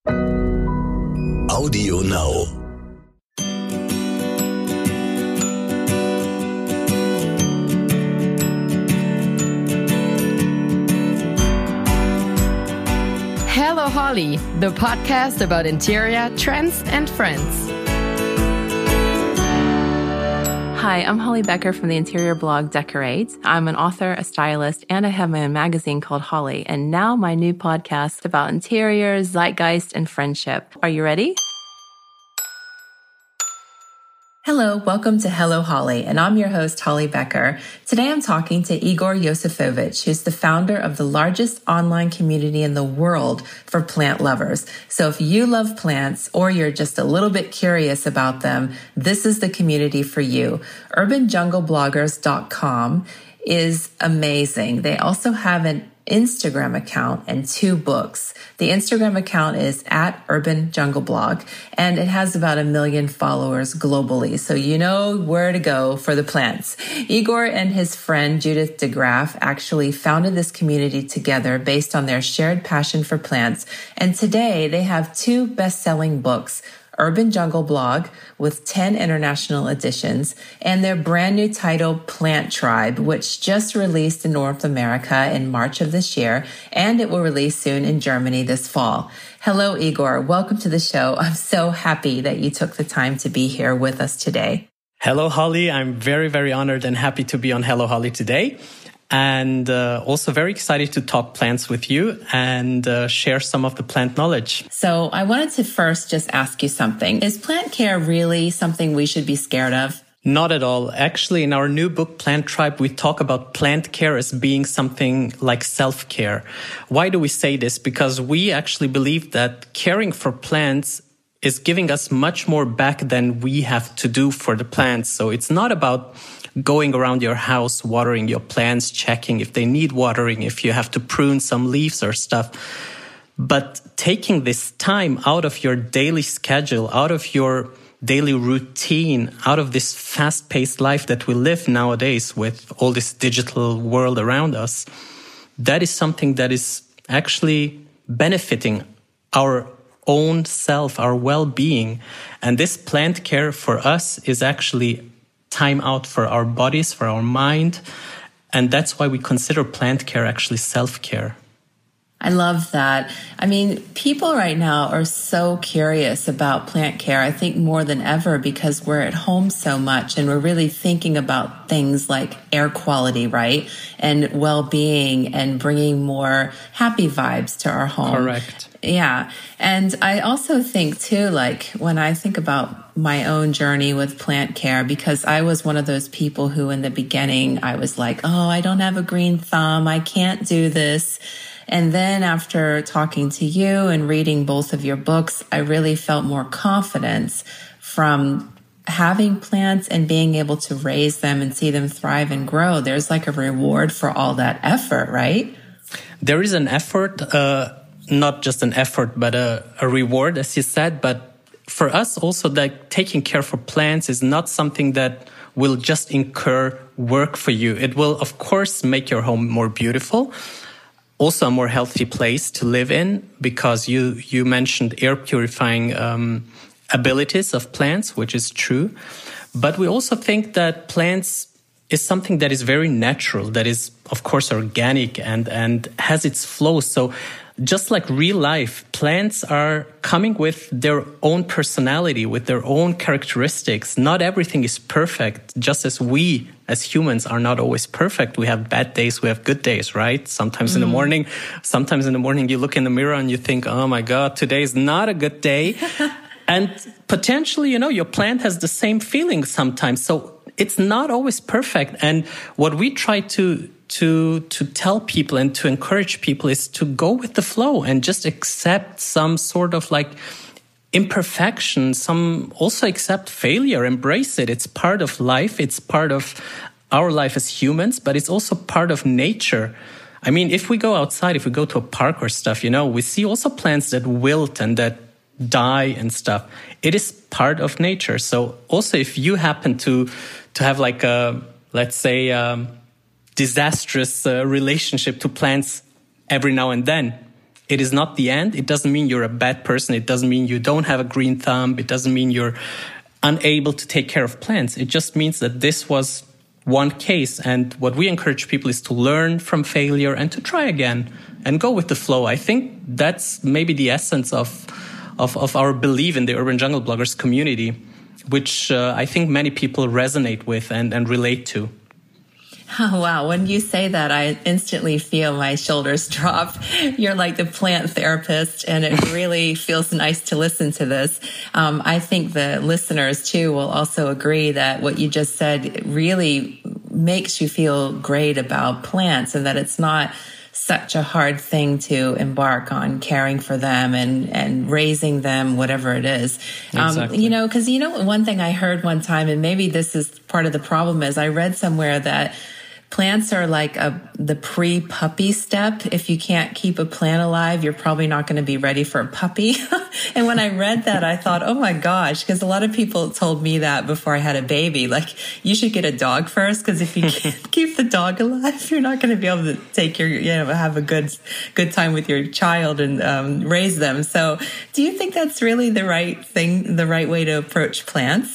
Audio Now. Hello Holly, the podcast about interior, trends, and friends. Hi, I'm Holly Becker from the interior blog Decorate. I'm an author, a stylist, and I have my own magazine called Holly, and now my new podcast about interiors, zeitgeist, and friendship. Are you ready? Hello, welcome to Hello Holly, and I'm your host, Holly Becker. Today I'm talking to Igor Yosifovich, who's the founder of the largest online community in the world for plant lovers. So if you love plants or you're just a little bit curious about them, this is the community for you. UrbanJungleBloggers.com is amazing. They also have an Instagram account and 2 books. The Instagram account is @UrbanJungleBlog, and it has about 1 million followers globally. So you know where to go for the plants. Igor and his friend Judith DeGraff actually founded this community together based on their shared passion for plants. And today they have 2 best-selling books, Urban Jungle Blog with 10 international editions, and their brand new title, Plant Tribe, which just released in North America in March of this year, and it will release soon in Germany this fall. Hello, Igor. Welcome to the show. I'm so happy that you took the time to be here with us today. Hello, Holly. I'm very, very honored and happy to be on Hello, Holly today. And also very excited to talk plants with you and share some of the plant knowledge. So I wanted to first just ask you something. Is plant care really something we should be scared of? Not at all. Actually, in our new book, Plant Tribe, we talk about plant care as being something like self-care. Why do we say this? Because we actually believe that caring for plants is giving us much more back than we have to do for the plants. So it's not about going around your house, watering your plants, checking if they need watering, if you have to prune some leaves or stuff. But taking this time out of your daily schedule, out of your daily routine, out of this fast-paced life that we live nowadays with all this digital world around us, that is something that is actually benefiting our own self, our well-being. And this plant care for us is actually time out for our bodies, for our mind. And that's why we consider plant care actually self-care. I love that. I mean, people right now are so curious about plant care, I think more than ever, because we're at home so much and we're really thinking about things like air quality, right? And well-being and bringing more happy vibes to our home. Correct. Yeah. And I also think too, like when I think about my own journey with plant care, because I was one of those people who in the beginning, I was like, oh, I don't have a green thumb. I can't do this. And then after talking to you and reading both of your books, I really felt more confidence from having plants and being able to raise them and see them thrive and grow. There's like a reward for all that effort, right? There is an effort, not just an effort, but a reward, as you said. But for us also, like taking care for plants is not something that will just incur work for you. It will, of course, make your home more beautiful. Also a more healthy place to live in, because you mentioned air purifying abilities of plants, which is true. But we also think that plants is something that is very natural, that is, of course, organic and has its flow. So just like real life, plants are coming with their own personality, with their own characteristics. Not everything is perfect, just as we as humans are not always perfect. We have bad days, we have good days, right? Sometimes in the morning you look in the mirror and you think, oh my God, today is not a good day. And potentially, your plant has the same feeling sometimes. So it's not always perfect. And what we try to tell people and to encourage people is to go with the flow and just accept some sort of like imperfection, also accept failure, embrace it. It's part of life. It's part of our life as humans, but it's also part of nature. I mean, if we go outside, if we go to a park or stuff, we see also plants that wilt and that die and stuff. It is part of nature. So also if you happen to have like a, let's say, disastrous relationship to plants every now and then, it is not the end. It doesn't mean you're a bad person. It doesn't mean you don't have a green thumb. It doesn't mean you're unable to take care of plants. It just means that this was one case. And what we encourage people is to learn from failure and to try again and go with the flow. I think that's maybe the essence of our belief in the Urban Jungle Bloggers community, which I think many people resonate with and relate to. Oh, wow. When you say that, I instantly feel my shoulders drop. You're like the plant therapist, and it really feels nice to listen to this. I think the listeners, too, will also agree that what you just said really makes you feel great about plants, and that it's not such a hard thing to embark on, caring for them and raising them, whatever it is. Exactly. Because one thing I heard one time, and maybe this is part of the problem, is I read somewhere that plants are like the pre-puppy step. If you can't keep a plant alive, you're probably not going to be ready for a puppy. And when I read that, I thought, oh my gosh, because a lot of people told me that before I had a baby, like, you should get a dog first, because if you can't keep the dog alive, you're not going to be able to take have a good time with your child and raise them. So do you think that's really the right thing, the right way to approach plants?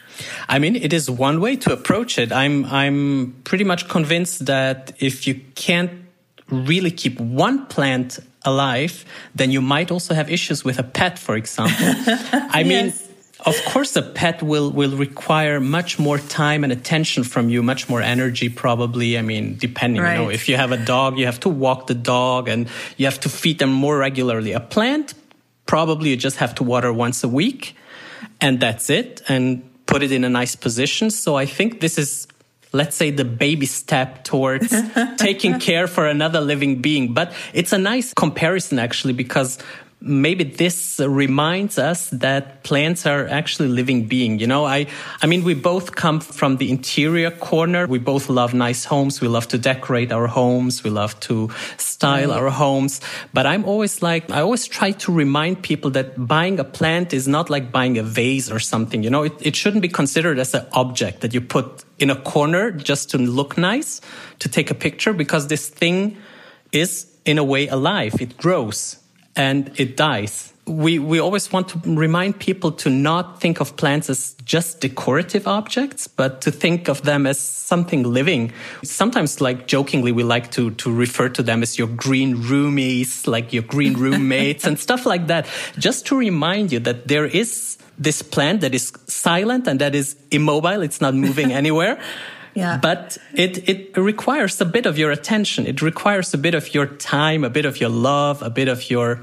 I mean, it is one way to approach it. I'm pretty much convinced that if you can't really keep one plant alive, then you might also have issues with a pet, for example. I mean, of course, a pet will require much more time and attention from you, much more energy, probably. I mean, depending, right. If you have a dog, you have to walk the dog and you have to feed them more regularly. A plant, probably you just have to water once a week, and that's it. And put it in a nice position. So I think this is, let's say, the baby step towards taking care for another living being. But it's a nice comparison, actually, because maybe this reminds us that plants are actually living beings. I mean, we both come from the interior corner. We both love nice homes. We love to decorate our homes. We love to style our homes. But I always try to remind people that buying a plant is not like buying a vase or something. It shouldn't be considered as an object that you put in a corner just to look nice, to take a picture, because this thing is, in a way, alive. It grows. And it dies. We always want to remind people to not think of plants as just decorative objects, but to think of them as something living. Sometimes, like jokingly, we like to refer to them as your green roomies, like your green roommates and stuff like that. Just to remind you that there is this plant that is silent and that is immobile. It's not moving anywhere. Yeah. But it requires a bit of your attention. It requires a bit of your time, a bit of your love, a bit of your,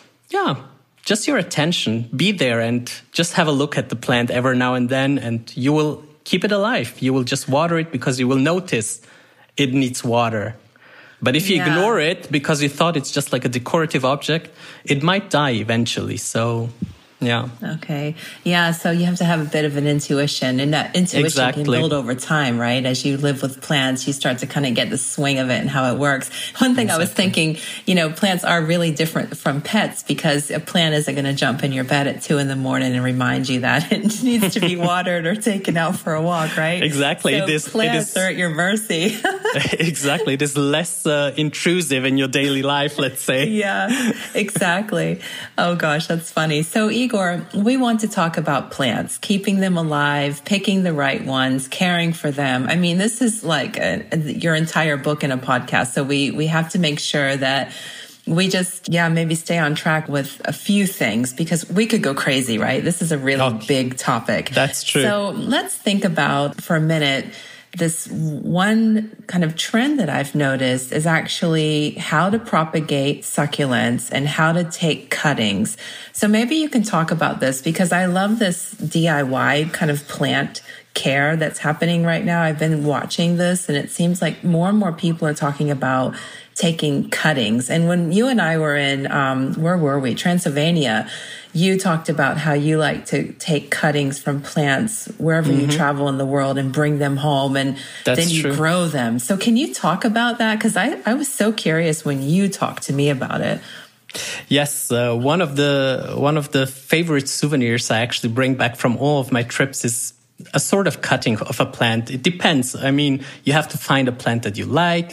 just your attention. Be there and just have a look at the plant every now and then, and you will keep it alive. You will just water it because you will notice it needs water. But if you ignore it because you thought it's just like a decorative object, it might die eventually. So... yeah. Okay. Yeah. So you have to have a bit of an intuition, and that intuition can build over time, right? As you live with plants, you start to kind of get the swing of it and how it works. One thing I was thinking, plants are really different from pets, because a plant isn't going to jump in your bed at 2 a.m. and remind you that it needs to be watered or taken out for a walk, right? Exactly. So plants are at your mercy. Exactly. It is less intrusive in your daily life, let's say. Yeah, exactly. Oh gosh, that's funny. So Igor, we want to talk about plants, keeping them alive, picking the right ones, caring for them. I mean, this is like your entire book in a podcast. So we have to make sure that we just, maybe stay on track with a few things, because we could go crazy, right? This is a really big topic. That's true. So let's think about, for a minute, this one kind of trend that I've noticed is actually how to propagate succulents and how to take cuttings. So maybe you can talk about this, because I love this DIY kind of plant care that's happening right now. I've been watching this, and it seems like more and more people are talking about taking cuttings. And when you and I were in, where were we? Transylvania, you talked about how you like to take cuttings from plants wherever you travel in the world and bring them home, and then you grow them. So can you talk about that? Because I was so curious when you talked to me about it. Yes, one of the favorite souvenirs I actually bring back from all of my trips is a sort of cutting of a plant. It depends. I mean, you have to find a plant that you like, that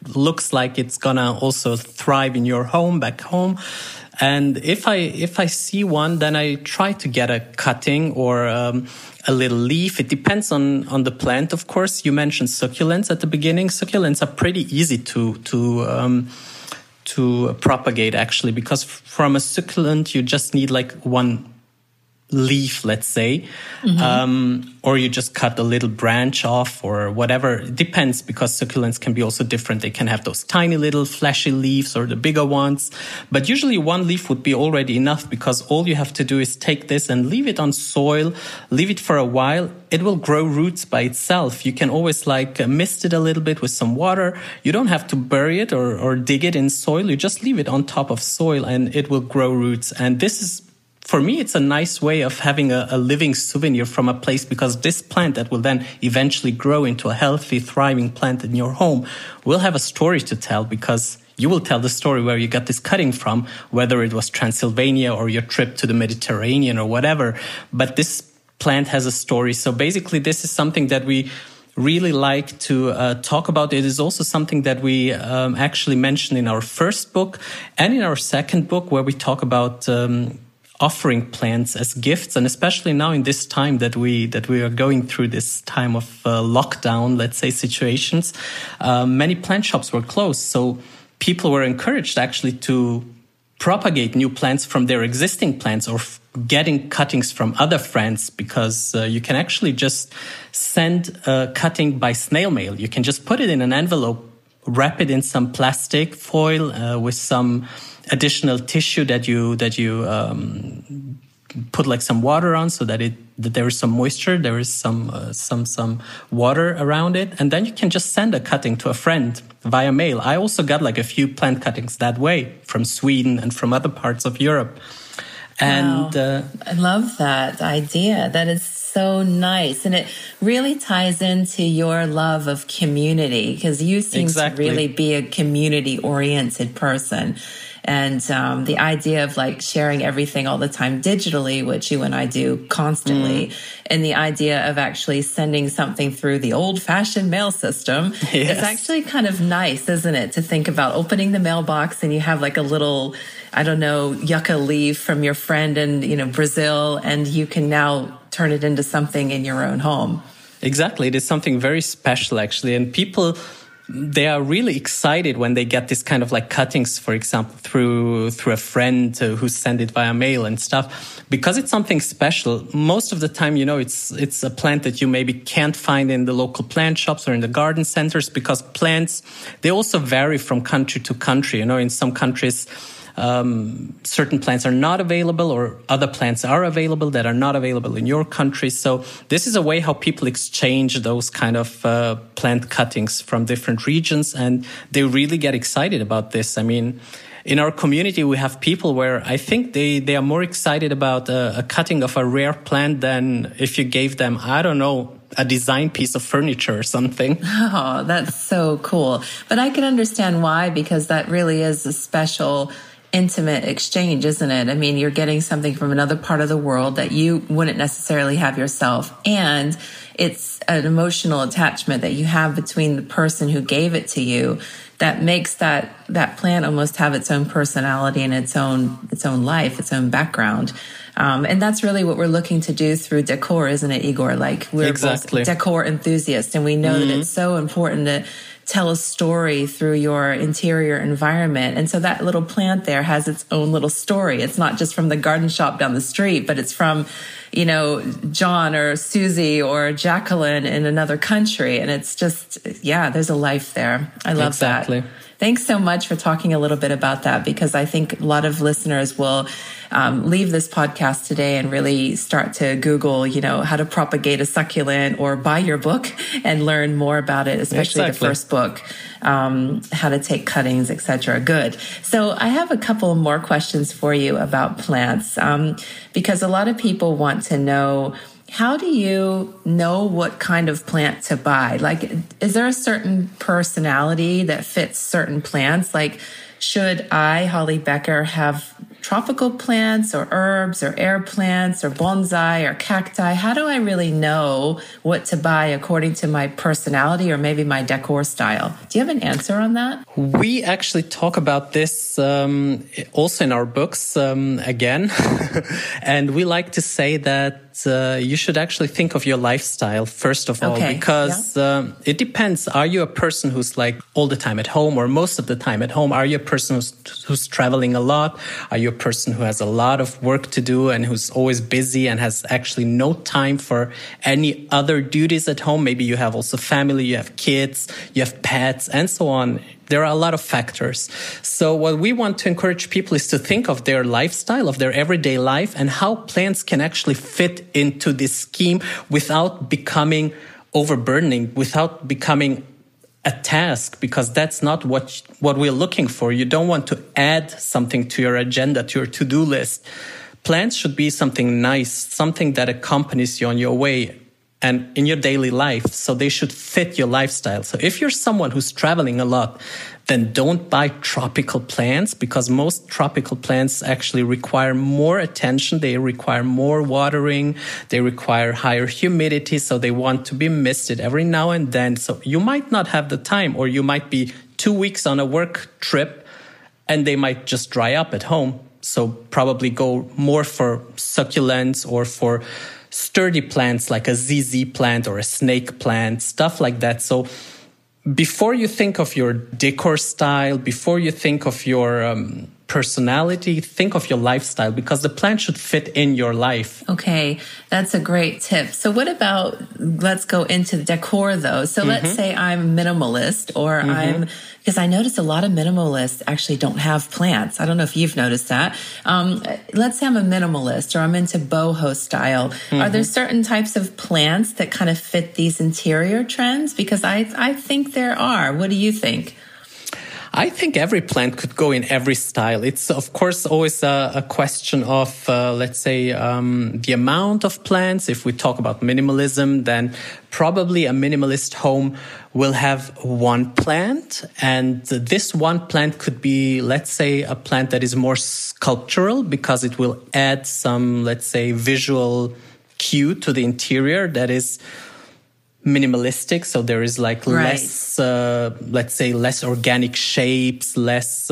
looks like it's gonna also thrive in your home, back home. And if I see one, then I try to get a cutting or a little leaf. It depends on the plant, of course. You mentioned succulents at the beginning. Succulents are pretty easy to propagate, actually, because from a succulent you just need like one leaf, let's say, or you just cut a little branch off or whatever. It depends, because succulents can be also different. They can have those tiny little fleshy leaves or the bigger ones. But usually one leaf would be already enough, because all you have to do is take this and leave it on soil, leave it for a while. It will grow roots by itself. You can always mist it a little bit with some water. You don't have to bury it or dig it in soil. You just leave it on top of soil and it will grow roots. And this is, for me, it's a nice way of having a living souvenir from a place, because this plant that will then eventually grow into a healthy, thriving plant in your home will have a story to tell, because you will tell the story where you got this cutting from, whether it was Transylvania or your trip to the Mediterranean or whatever. But this plant has a story. So basically, this is something that we really like to talk about. It is also something that we actually mentioned in our first book and in our second book, where we talk about offering plants as gifts, and especially now in this time that we are going through, this time of lockdown, let's say, situations, many plant shops were closed. So people were encouraged actually to propagate new plants from their existing plants, or getting cuttings from other friends, because you can actually just send a cutting by snail mail. You can just put it in an envelope, wrap it in some plastic foil with some additional tissue that you put like some water on, so that there is some moisture, there is some water around it, and then you can just send a cutting to a friend via mail. I also got like a few plant cuttings that way from Sweden and from other parts of Europe. And wow. I love that idea. That is so nice. And it really ties into your love of community, because you seem to really be a community-oriented person. And the idea of like sharing everything all the time digitally, which you and I do constantly, and the idea of actually sending something through the old-fashioned mail system is actually kind of nice, isn't it? To think about opening the mailbox and you have like a little, I don't know, yucca leaf from your friend in Brazil, and you can now turn it into something in your own home. Exactly. It is something very special, actually. And people, they are really excited when they get this kind of like cuttings, for example, through a friend who sent it via mail and stuff, because it's something special. Most of the time, it's a plant that you maybe can't find in the local plant shops or in the garden centers, because plants, they also vary from country to country. In some countries, certain plants are not available, or other plants are available that are not available in your country. So this is a way how people exchange those kind of plant cuttings from different regions, and they really get excited about this. I mean, in our community, we have people where I think they are more excited about a cutting of a rare plant than if you gave them, I don't know, a design piece of furniture or something. Oh, that's so cool. But I can understand why, because that really is a special, intimate exchange, isn't it? I mean, you're getting something from another part of the world that you wouldn't necessarily have yourself. And it's an emotional attachment that you have between the person who gave it to you that makes that plant almost have its own personality and its own life, its own background. And that's really what we're looking to do through decor, isn't it, Igor? Like, we're both decor enthusiasts, and we know that it's so important to tell a story through your interior environment. And so that little plant there has its own little story. It's not just from the garden shop down the street, but it's from, John or Susie or Jacqueline in another country. And it's just, there's a life there. I love that. Thanks so much for talking a little bit about that, because I think a lot of listeners will leave this podcast today and really start to Google, how to propagate a succulent, or buy your book and learn more about it, especially the first book, how to take cuttings, etc. Good. So I have a couple more questions for you about plants, because a lot of people want to know, how do you know what kind of plant to buy? Like, is there a certain personality that fits certain plants? Like, should I, Holly Becker, have tropical plants or herbs or air plants or bonsai or cacti? How do I really know what to buy according to my personality or maybe my decor style? Do you have an answer on that? We actually talk about this also in our books again. And we like to say that you should actually think of your lifestyle first of all, because it depends. Are you a person who's like all the time at home or most of the time at home? Are you a person who's traveling a lot? Are you a person who has a lot of work to do and who's always busy and has actually no time for any other duties at home? Maybe you have also family, you have kids, you have pets, and so on. There are a lot of factors. So what we want to encourage people is to think of their lifestyle, of their everyday life, and how plants can actually fit into this scheme without becoming overburdening, without becoming a task, because that's not what we're looking for. You don't want to add something to your agenda, to your to-do list. Plants should be something nice, something that accompanies you on your way and in your daily life. So they should fit your lifestyle. So if you're someone who's traveling a lot, then don't buy tropical plants, because most tropical plants actually require more attention. They require more watering. They require higher humidity. So they want to be misted every now and then. So you might not have the time, or you might be 2 weeks on a work trip and they might just dry up at home. So probably go more for succulents or for sturdy plants like a ZZ plant or a snake plant, stuff like that. So before you think of your decor style, before you think of your personality, think of your lifestyle, because the plant should fit in your life. Okay, that's a great tip. So what about, let's go into the decor though. So let's say I'm a minimalist, or because I noticed a lot of minimalists actually don't have plants. I don't know if you've noticed that. Let's say I'm a minimalist, or I'm into boho style. Are there certain types of plants that kind of fit these interior trends? Because I think there are. What do you think? I think every plant could go in every style. It's, of course, always a question of, let's say, the amount of plants. If we talk about minimalism, then probably a minimalist home will have one plant. And this one plant could be, let's say, a plant that is more sculptural, because it will add some, let's say, visual cue to the interior that is minimalistic. So there is like less, let's say, less organic shapes, less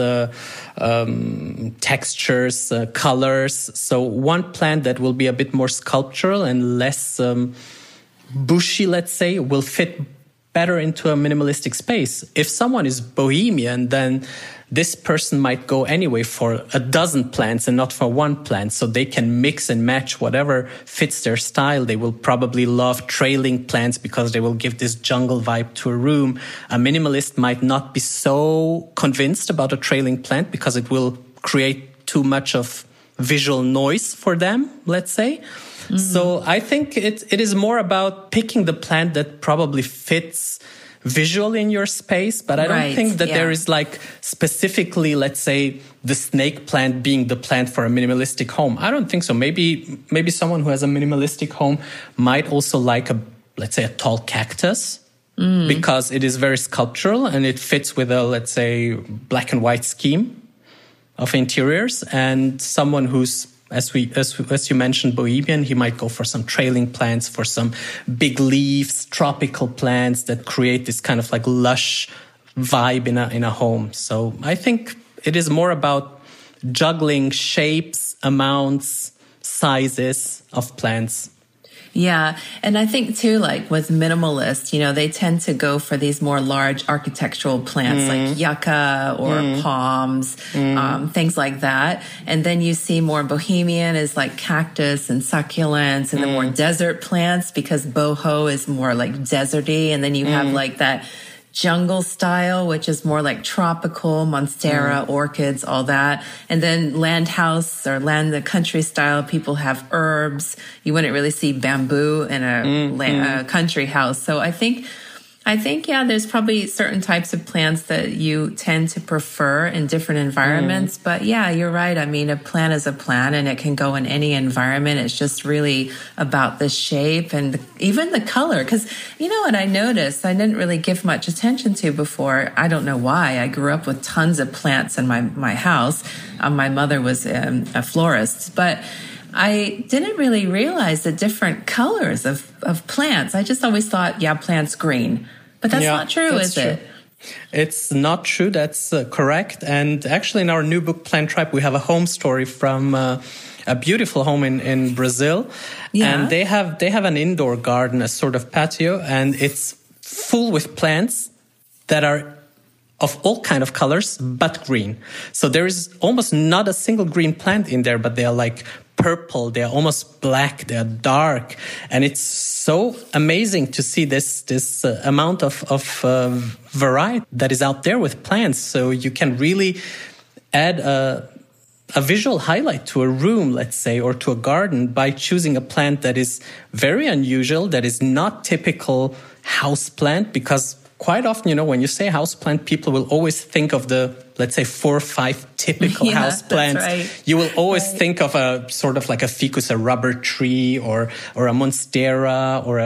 textures, colors. So one plant that will be a bit more sculptural and less bushy, let's say, will fit better into a minimalistic space. If someone is bohemian, then this person might go anyway for a dozen plants and not for one plant. So they can mix and match whatever fits their style. They will probably love trailing plants because they will give this jungle vibe to a room. A minimalist might not be so convinced about a trailing plant because it will create too much of visual noise for them, let's say. So I think it is more about picking the plant that probably fits visually in your space, but I don't think that there is like specifically, let's say, the snake plant being the plant for a minimalistic home. I don't think so. Maybe someone who has a minimalistic home might also like let's say, a tall cactus, because it is very sculptural and it fits with a, let's say, black and white scheme of interiors. And someone who's, as you mentioned, bohemian, he might go for some trailing plants, for some big leaves, tropical plants that create this kind of like lush vibe in a home. So I think it is more about juggling shapes, amounts, sizes of plants. Yeah. And I think too, like with minimalists, they tend to go for these more large architectural plants like yucca or palms, things like that. And then you see more bohemian is like cactus and succulents, and the more desert plants, because boho is more like deserty. And then you have like that jungle style, which is more like tropical, monstera, orchids, all that. And then land house or the country style, people have herbs. You wouldn't really see bamboo in a country house. So I think I think, yeah, there's probably certain types of plants that you tend to prefer in different environments. But yeah, you're right. I mean, a plant is a plant and it can go in any environment. It's just really about the shape and even the color. Because you know what I noticed, I didn't really give much attention to before. I don't know why. I grew up with tons of plants in my house. My mother was a florist, but I didn't really realize the different colors of plants. I just always thought, yeah, plants green. But that's not true, is it? It's not true. That's correct. And actually in our new book, Plant Tribe, we have a home story from a beautiful home in Brazil. Yeah. And they have an indoor garden, a sort of patio, and it's full with plants that are of all kind of colors, but green. So there is almost not a single green plant in there, but they are like purple, they are almost black, they are dark. And it's so amazing to see this amount of variety that is out there with plants. So you can really add a visual highlight to a room, let's say, or to a garden by choosing a plant that is very unusual, that is not typical house plant, because quite often, you know, when you say house plant, people will always think of the, let's say, 4 or 5 typical house plants. Right. You will always think of a sort of like a ficus, a rubber tree, or a monstera, or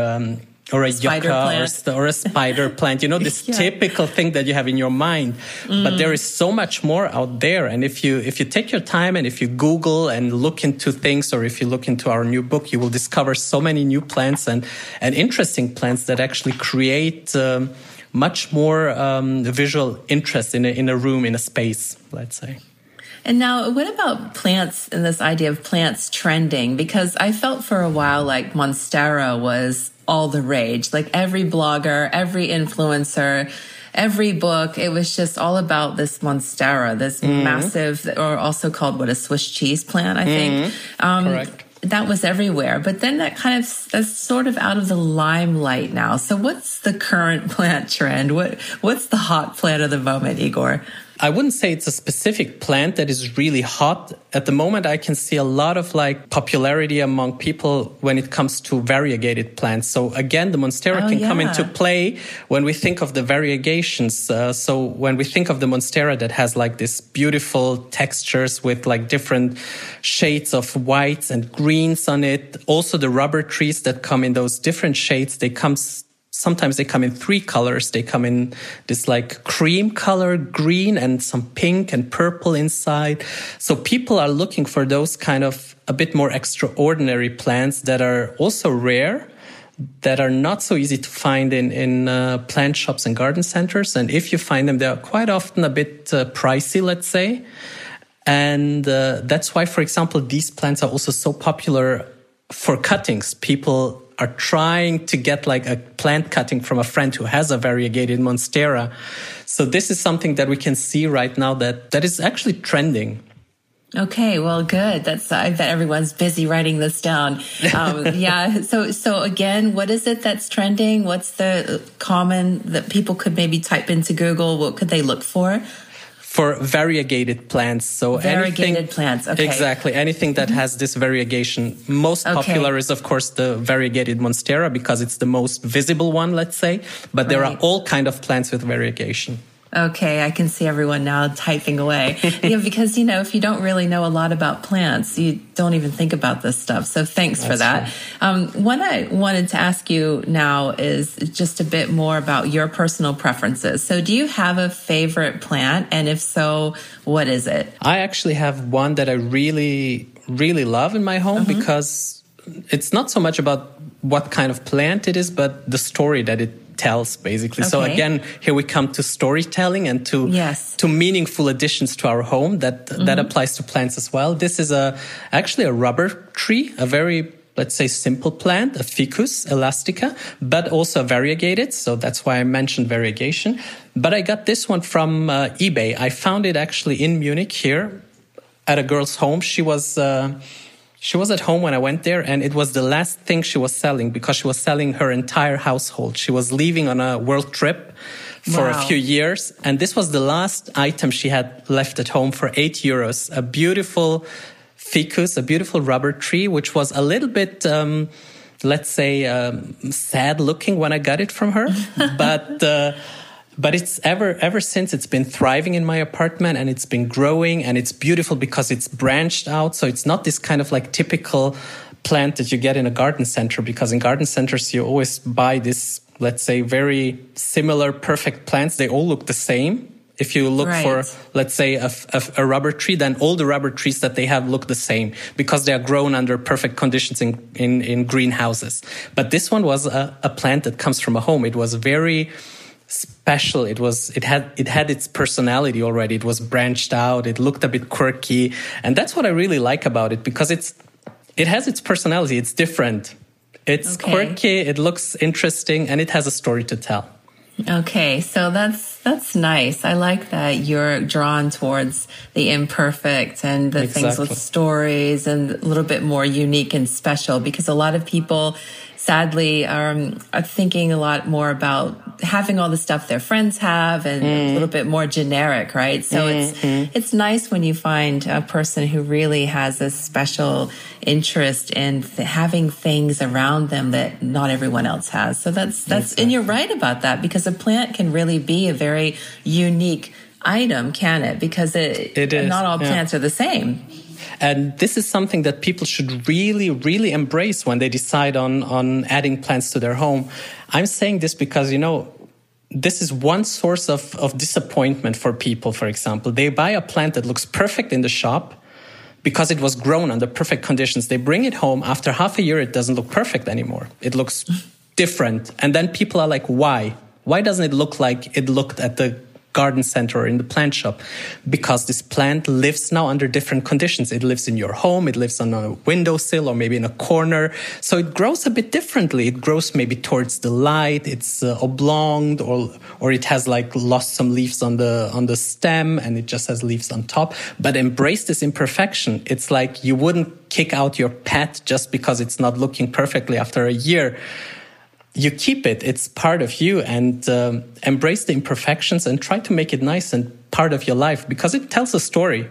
a yucca, or a spider plant. You know, this typical thing that you have in your mind. But there is so much more out there. And if you take your time and if you Google and look into things, or if you look into our new book, you will discover so many new plants and interesting plants that actually create much more visual interest in a room, in a space, let's say. And now, what about plants and this idea of plants trending? Because I felt for a while like Monstera was all the rage. Like every blogger, every influencer, every book, it was just all about this Monstera, this massive, or also called a Swiss cheese plant, I think. Correct. That was everywhere. But then that's sort of out of the limelight now. So what's the current plant trend? What's the hot plant of the moment, Igor? I wouldn't say it's a specific plant that is really hot. At the moment, I can see a lot of like popularity among people when it comes to variegated plants. So again, the Monstera can come into play when we think of the variegations. So when we think of the Monstera that has like this beautiful textures with like different shades of whites and greens on it. Also the rubber trees that come in those different shades, sometimes they come in 3 colors. They come in this like cream color, green, and some pink and purple inside. So people are looking for those kind of a bit more extraordinary plants that are also rare, that are not so easy to find in plant shops and garden centers. And if you find them, they're quite often a bit pricey, let's say. And that's why, for example, these plants are also so popular for cuttings. People are trying to get like a plant cutting from a friend who has a variegated Monstera. So this is something that we can see right now that is actually trending. Okay, well, good. I bet everyone's busy writing this down. Yeah. So again, what is it that's trending? What's the common that people could maybe type into Google? What could they look for? For variegated plants. So variegated plants, okay. Exactly. Anything that has this variegation. Most popular is, of course, the variegated Monstera because it's the most visible one, let's say. But there are all kind of plants with variegation. Okay, I can see everyone now typing away. Yeah, because, you know, if you don't really know a lot about plants, you don't even think about this stuff. So thanks for that. What I wanted to ask you now is just a bit more about your personal preferences. So do you have a favorite plant? And if so, what is it? I actually have one that I really, really love in my home because it's not so much about what kind of plant it is, but the story that it tells, basically. Okay. So again, here we come to storytelling and to meaningful additions to our home. That applies to plants as well. This is actually a rubber tree, a very, let's say, simple plant, a Ficus elastica, but also variegated. So that's why I mentioned variegation. But I got this one from eBay. I found it actually in Munich here at a girl's home. She was at home when I went there, and it was the last thing she was selling because she was selling her entire household. She was leaving on a world trip for a few years, and this was the last item she had left at home for €8. A beautiful ficus, a beautiful rubber tree, which was a little bit let's say, sad looking when I got it from her. But it's ever since it's been thriving in my apartment, and it's been growing, and it's beautiful because it's branched out. So it's not this kind of like typical plant that you get in a garden center, because in garden centers you always buy this, let's say, very similar perfect plants. They all look the same. If you look for, let's say, a rubber tree, then all the rubber trees that they have look the same because they are grown under perfect conditions in greenhouses. But this one was a plant that comes from a home. It was very special. It had its personality already. It was branched out. It looked a bit quirky, and that's what I really like about it, because it has its personality. It's different. It's quirky. It looks interesting, and it has a story to tell. Okay, so that's nice. I like that you're drawn towards the imperfect and the things with stories and a little bit more unique and special, because a lot of people sadly are thinking a lot more about having all the stuff their friends have and a little bit more generic, right? So it's nice when you find a person who really has a special interest in having things around them that not everyone else has. So that's and you're right about that, because a plant can really be a very unique item, can it? Because it is. Not all plants are the same. And this is something that people should really, really embrace when they decide on adding plants to their home. I'm saying this because, this is one source of disappointment for people, for example. They buy a plant that looks perfect in the shop because it was grown under perfect conditions. They bring it home. After half a year, it doesn't look perfect anymore. It looks different. And then people are like, why? Why doesn't it look like it looked at the garden center or in the plant shop? Because this plant lives now under different conditions. It lives in your home, it lives on a windowsill or maybe in a corner. So it grows a bit differently. It grows maybe towards the light, it's oblong, or it has like lost some leaves on the stem and it just has leaves on top. But embrace this imperfection. It's like you wouldn't kick out your pet just because it's not looking perfectly after a year. You keep it. It's part of you, and embrace the imperfections and try to make it nice and part of your life, because it tells a story.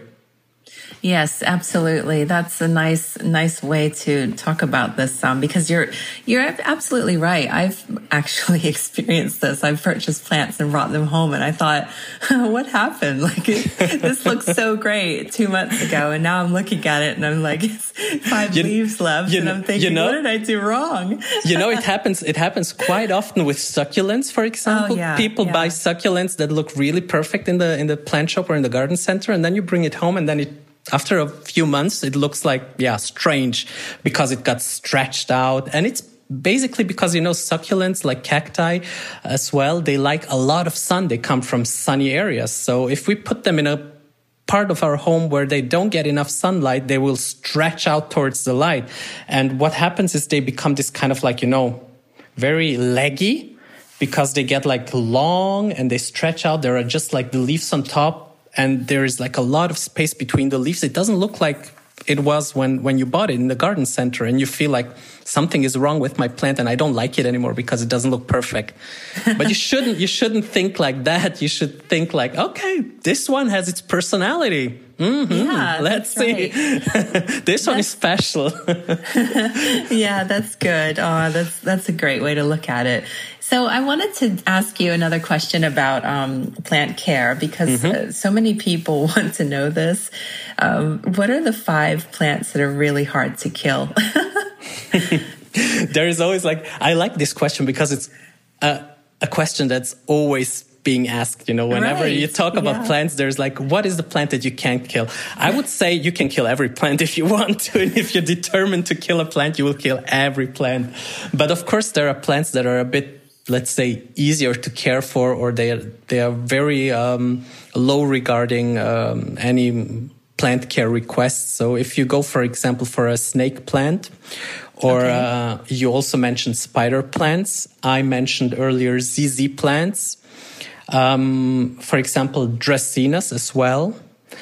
Yes, absolutely. That's a nice way to talk about this, because you're absolutely right. I've actually experienced this. I've purchased plants and brought them home, and I thought, what happened? Like, this looks so great 2 months ago, and now I'm looking at it and I'm like, it's 5 leaves left, and I'm thinking, what did I do wrong? It happens quite often with succulents, for example. People buy succulents that look really perfect in the plant shop or in the garden center, and then you bring it home, and then after a few months, it looks like, strange, because it got stretched out. And it's basically because, succulents like cacti as well, they like a lot of sun. They come from sunny areas. So if we put them in a part of our home where they don't get enough sunlight, they will stretch out towards the light. And what happens is they become this kind of like, very leggy, because they get like long and they stretch out. There are just like the leaves on top, and there is like a lot of space between the leaves. It doesn't look like it was when you bought it in the garden center, and you feel like something is wrong with my plant and I don't like it anymore because it doesn't look perfect. But you shouldn't think like that. You should think like, okay, this one has its personality. Let's see. Right. This one is special. Yeah, that's good. Oh, that's a great way to look at it. So I wanted to ask you another question about plant care, because so many people want to know this. What are the 5 plants that are really hard to kill? There is always I like this question because it's a question that's always being asked. Whenever you talk about plants, there's like, what is the plant that you can't kill? I would say you can kill every plant if you want to. And if you're determined to kill a plant, you will kill every plant. But of course, there are plants that are a bit, let's say, easier to care for, or they are very low regarding any plant care requests. So if you go, for example, for a snake plant, or you also mentioned spider plants. I mentioned earlier ZZ plants. For example, Dracaenas as well.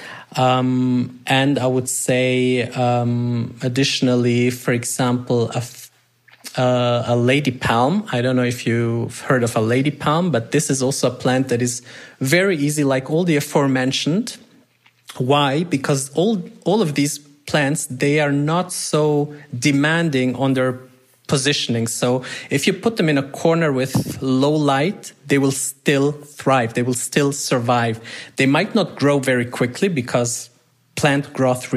And I would say, additionally, for example, a lady palm. I don't know if you've heard of a lady palm, but this is also a plant that is very easy, like all the aforementioned. Why? Because all of these plants, they are not so demanding on their positioning. So if you put them in a corner with low light, they will still thrive. They will still survive. They might not grow very quickly because plant growth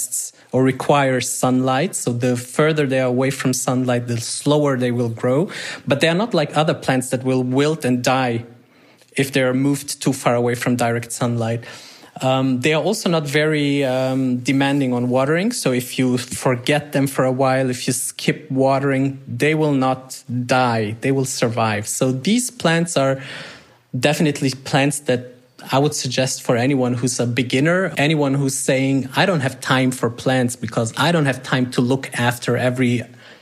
requires sunlight. So the further they are away from sunlight, the slower they will grow. But they are not like other plants that will wilt and die if they are moved too far away from direct sunlight. They are also not very demanding on watering. So if you forget them for a while, if you skip watering, they will not die. They will survive. So these plants are definitely plants that I would suggest for anyone who's a beginner, anyone who's saying, I don't have time for plants because I don't have time to look after every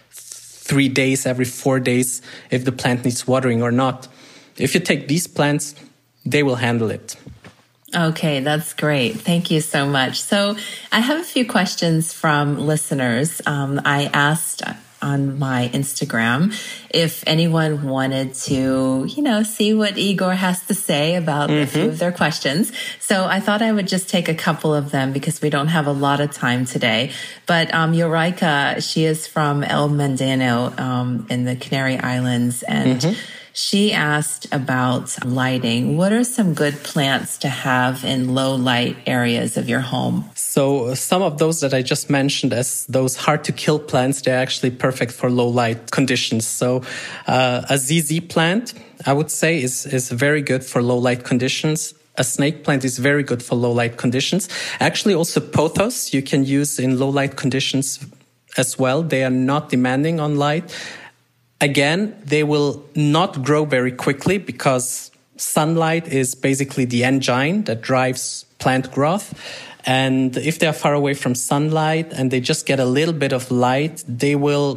3 days, every 4 days, if the plant needs watering or not. If you take these plants, they will handle it. Okay, that's great. Thank you so much. So I have a few questions from listeners. I asked on my Instagram if anyone wanted to, see what Igor has to say about a few of their questions. So I thought I would just take a couple of them because we don't have a lot of time today. But Yoraika, she is from El Mendano in the Canary Islands, and she asked about lighting. What are some good plants to have in low light areas of your home? So some of those that I just mentioned as those hard to kill plants, they're actually perfect for low light conditions. So a ZZ plant, I would say, is very good for low light conditions. A snake plant is very good for low light conditions. Actually, also pothos you can use in low light conditions as well. They are not demanding on light. Again, they will not grow very quickly because sunlight is basically the engine that drives plant growth. And if they are far away from sunlight and they just get a little bit of light, they will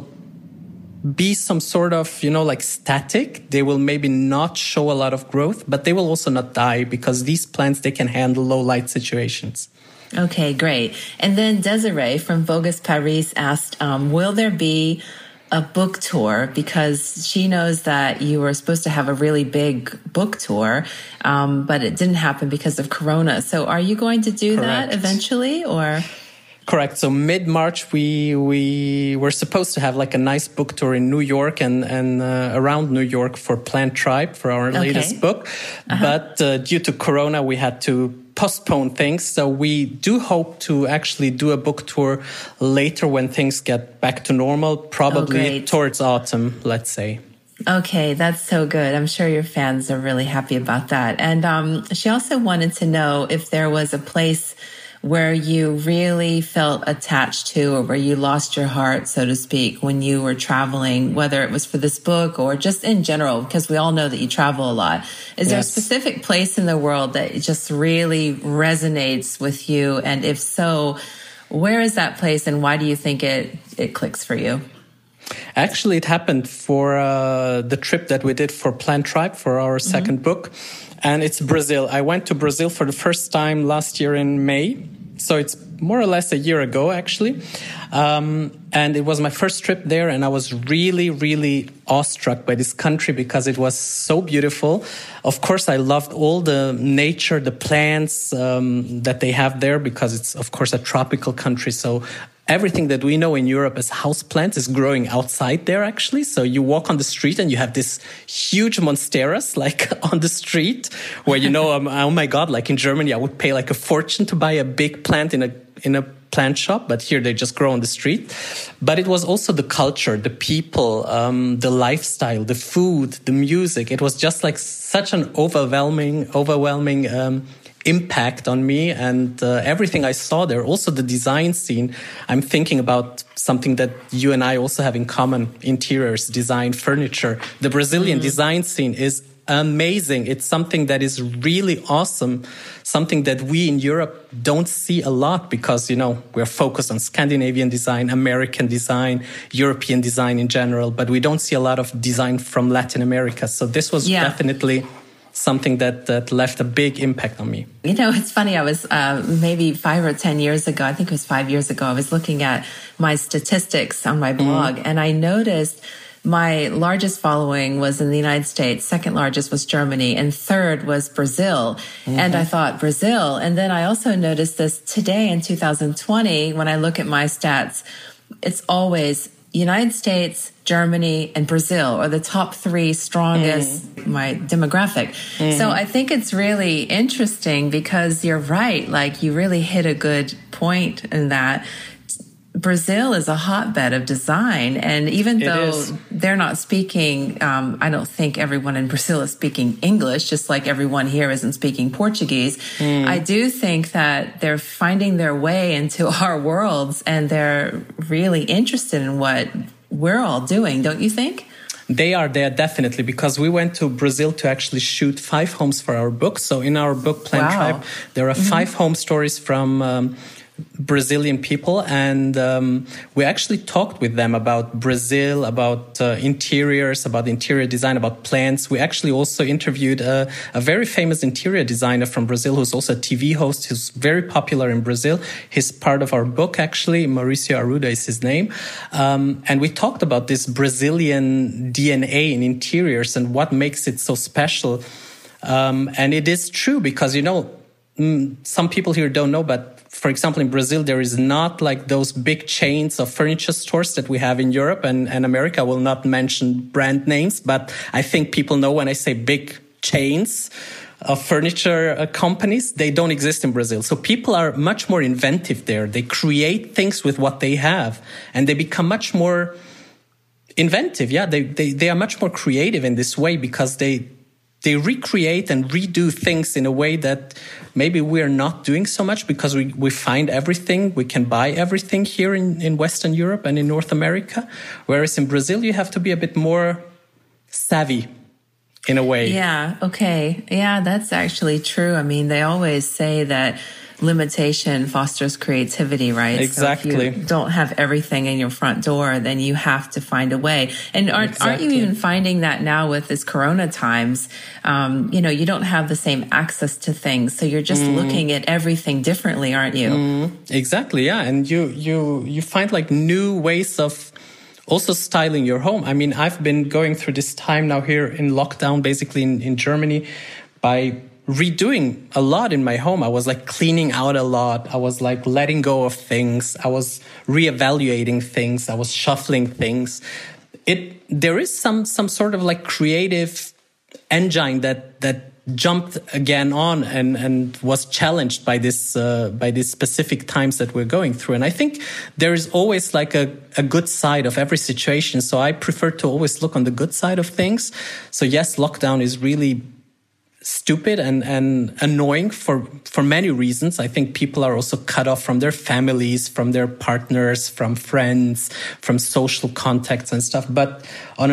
be some sort of, like static. They will maybe not show a lot of growth, but they will also not die because these plants, they can handle low light situations. Okay, great. And then Desiree from Vogus Paris asked, will there be a book tour, because she knows that you were supposed to have a really big book tour, but it didn't happen because of Corona. So are you going to do that eventually, or? Correct. So mid-March, we were supposed to have like a nice book tour in New York and around New York for Plant Tribe, for our latest book. But due to Corona, we had to postpone things. So we do hope to actually do a book tour later when things get back to normal, probably towards autumn, let's say. Okay, that's so good. I'm sure your fans are really happy about that. And she also wanted to know if there was a place where you really felt attached to, or where you lost your heart, so to speak, when you were traveling, whether it was for this book or just in general, because we all know that you travel a lot. Is there a specific place in the world that just really resonates with you? And if so, where is that place and why do you think it clicks for you? Actually, it happened for the trip that we did for Plant Tribe for our second book. And it's Brazil. I went to Brazil for the first time last year in May. So it's more or less a year ago, actually. And it was my first trip there. And I was really, really awestruck by this country because it was so beautiful. Of course, I loved all the nature, the plants that they have there, because it's, of course, a tropical country. So everything that we know in Europe as houseplants is growing outside there, actually. So you walk on the street and you have this huge monsteras like on the street where, oh my God, like in Germany, I would pay like a fortune to buy a big plant in a plant shop. But here they just grow on the street. But it was also the culture, the people, the lifestyle, the food, the music. It was just like such an overwhelming impact on me, and everything I saw there. Also the design scene. I'm thinking about something that you and I also have in common: interiors, design, furniture. The Brazilian design scene is amazing. It's something that is really awesome, something that we in Europe don't see a lot because, we're focused on Scandinavian design, American design, European design in general, but we don't see a lot of design from Latin America. So this was definitely something that left a big impact on me. It's funny. I was maybe 5 or 10 years ago, I think it was 5 years ago, I was looking at my statistics on my blog, and I noticed my largest following was in the United States, second largest was Germany, and third was Brazil. And I thought, Brazil. And then I also noticed this today in 2020, when I look at my stats, it's always United States, Germany, and Brazil are the top 3 strongest, my demographic. So I think it's really interesting because you're right. Like, you really hit a good point in that Brazil is a hotbed of design. And even though they're not speaking, I don't think everyone in Brazil is speaking English, just like everyone here isn't speaking Portuguese. I do think that they're finding their way into our worlds, and they're really interested in what we're all doing, don't you think? They are there, definitely, because we went to Brazil to actually shoot 5 homes for our book. So in our book, Plant Tribe, there are 5 home stories from Brazilian people, and we actually talked with them about Brazil, about interiors, about interior design, about plants. We actually also interviewed a very famous interior designer from Brazil who's also a TV host, who's very popular in Brazil. He's part of our book, actually. Mauricio Arruda is his name. And we talked about this Brazilian DNA in interiors and what makes it so special. And it is true because, you know, some people here don't know, but for example, in Brazil, there is not like those big chains of furniture stores that we have in Europe and America. I will not mention brand names, but I think people know when I say big chains of furniture companies, they don't exist in Brazil. So people are much more inventive there. They create things with what they have, and they become much more inventive. Yeah, they are much more creative in this way because they recreate and redo things in a way that maybe we are not doing so much because we find everything. We can buy everything here in Western Europe and in North America. Whereas in Brazil, you have to be a bit more savvy in a way. Yeah, okay. Yeah, that's actually true. I mean, they always say that limitation fosters creativity, right? Exactly. So if you don't have everything in your front door, then you have to find a way. And aren't you even finding that now with this Corona times? You know, you don't have the same access to things, so you're just looking at everything differently, aren't you? Exactly. Yeah, and you find like new ways of also styling your home. I mean, I've been going through this time now here in lockdown, basically in Germany, by redoing a lot in my home. I was like cleaning out a lot. I was like letting go of things. I was reevaluating things. I was shuffling things. There is some sort of like creative engine that jumped again on and was challenged by these specific times that we're going through. And I think there is always like a good side of every situation. So I prefer to always look on the good side of things. So yes, lockdown is really stupid and annoying for many reasons. I think people are also cut off from their families, from their partners, from friends, from social contacts and stuff. But on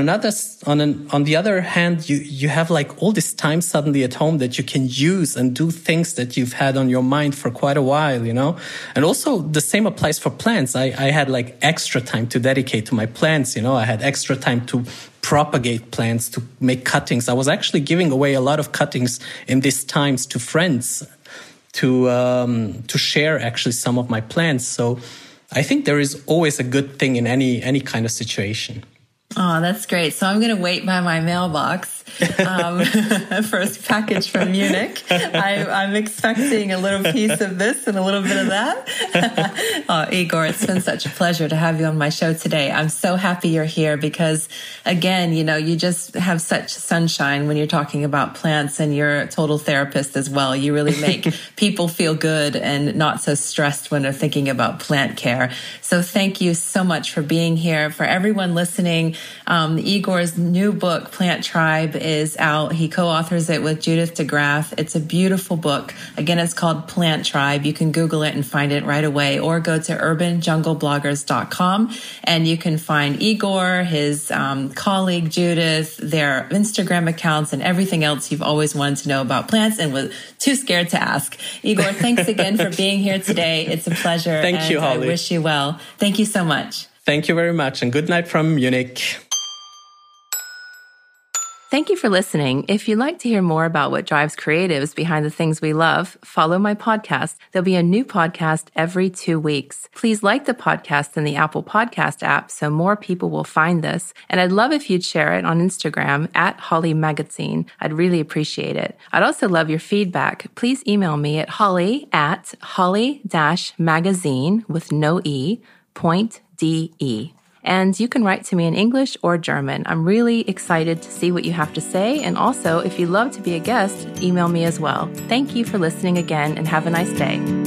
the other hand, you have like all this time suddenly at home that you can use and do things that you've had on your mind for quite a while, you know? And also the same applies for plants. I had like extra time to dedicate to my plants, you know? I had extra time to propagate plants, to make cuttings. I was actually giving away a lot of cuttings in these times to friends to share actually some of my plants. So I think there is always a good thing in any kind of situation. Oh, that's great. So I'm going to wait by my mailbox first package from Munich. I'm expecting a little piece of this and a little bit of that. Oh, Igor, it's been such a pleasure to have you on my show today. I'm so happy you're here because, again, you know, you just have such sunshine when you're talking about plants, and you're a total therapist as well. You really make people feel good and not so stressed when they're thinking about plant care. So thank you so much for being here. For everyone listening, Igor's new book, Plant Tribe, is out. He co-authors it with Judith DeGraff. It's a beautiful book. Again, it's called Plant Tribe. You can Google it and find it right away, or go to urbanjunglebloggers.com and you can find Igor, his colleague Judith, their Instagram accounts, and everything else you've always wanted to know about plants and was too scared to ask. Igor, thanks again for being here today. It's a pleasure. Thank you, Holly. I wish you well. Thank you so much. Thank you very much, and good night from Munich. Thank you for listening. If you'd like to hear more about what drives creatives behind the things we love, follow my podcast. There'll be a new podcast every 2 weeks. Please like the podcast in the Apple Podcast app so more people will find this. And I'd love if you'd share it on Instagram @HollyMagazine. I'd really appreciate it. I'd also love your feedback. Please email me at holly@holly-magazine with no E, .de. And you can write to me in English or German. I'm really excited to see what you have to say. And also, if you'd love to be a guest, email me as well. Thank you for listening again and have a nice day.